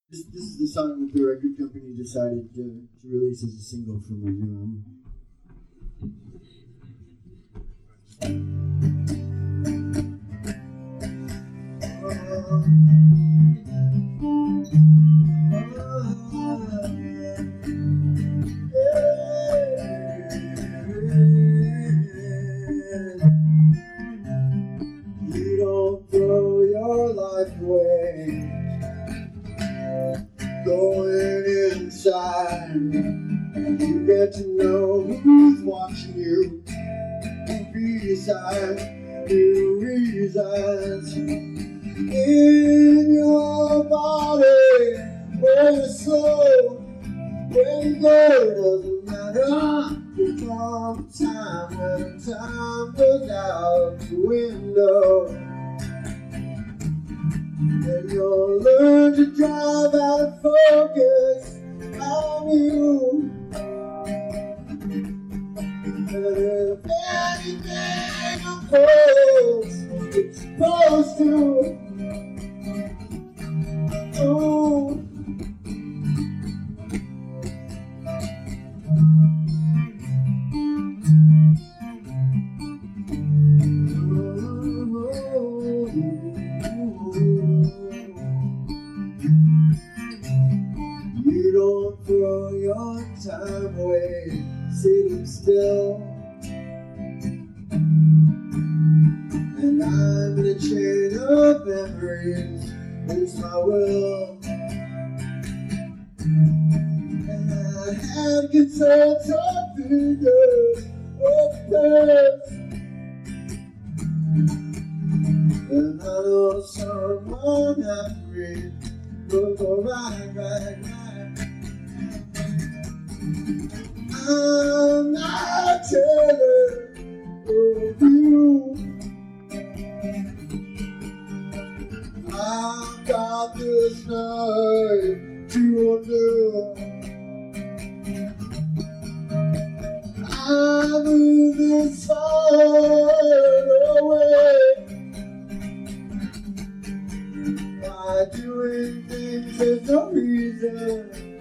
This is the song that the record company decided to release as a single from their new album. You don't throw your life away going inside. You get to know who's watching you, who beside who resides in your body, where your soul, where you go doesn't matter. There comes a time when time goes out the window, and you'll learn to drive out of focus on you. And if anything unfolds, it's supposed to. Oh. You don't throw your time away sitting still, and I'm in a chain of memories, it's my will. And I had concerns of fingers of past, and I know someone happy will go right. I'm not telling of you. I've got this night to undo. I move this far away by doing things there's no reason.